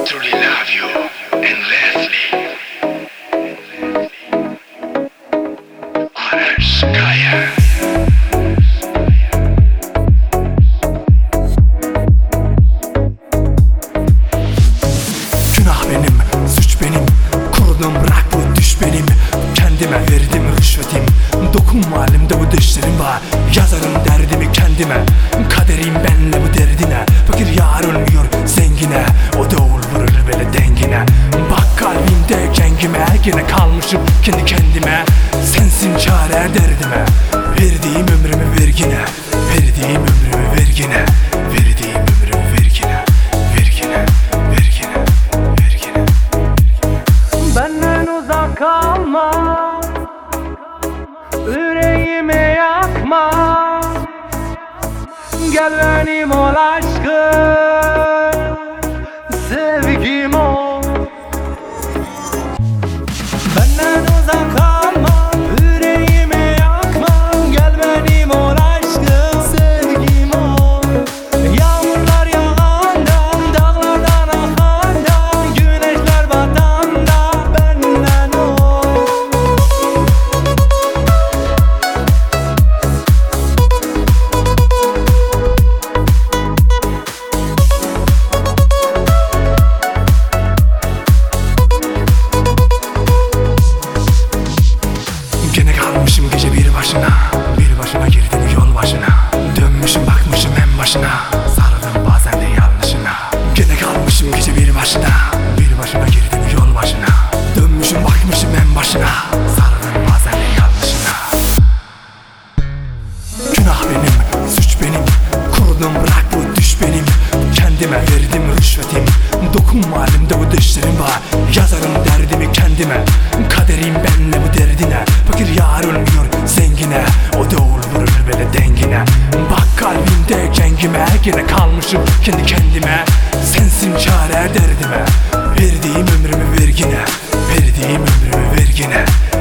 truly love you endlessly. Ararskaya. Günah benim, suç benim, kurdum bırak bu düş benim. Kendime verdim rüşvetim, dokunma halimde bu düşlerim var. Yazarım derdimi kendime, kaderim benle bu derdine. Fakir yar olmuyor zengine, o da vurur böyle dengine. Bak kalbimde kengime, gene kalmışım kendi kendime. Sensin çare derdime, verdiğim ömrümü vergine. Verdiğim ömrümü vergine, verdiğim ömrümü vergine. Vergine, vergine, vergine. Benden uzak kalma, yüreğimi yakma. Gel benim ol aşkım, sevgim ol. Benden uzak kalma, yüreğimi yakma. Gel benim ol aşkım, sevgim ol. Yağmurlar yağanda, dağlardan akanda, güneşler batanda benden ol. Gene kalmışım gece bir başına, bir başına girdim yol başına. Dönmüşüm bakmışım en başına, sarıldım bazen de yanlışına. Gene kalmışım gece bir başına, bir başına girdim yol başına. Dönmüşüm bakmışım en başına, sarıldım bazen de yanlışına. Günah benim, suç benim, kurdum bırak bu düş benim. Kendime verdim rüşvetim, dokunma halimde bu düşlerim var. Yazarım derdimi kendime, kaderim benle bu derdine. Fakir yar olmuyor zengine, o da vurur böyle dengine. Bak kalbimde kengime, gene kalmışım kendi kendime. Sensin çare derdime, verdiğim ömrümü vergine. Verdiğim ömrümü vergine.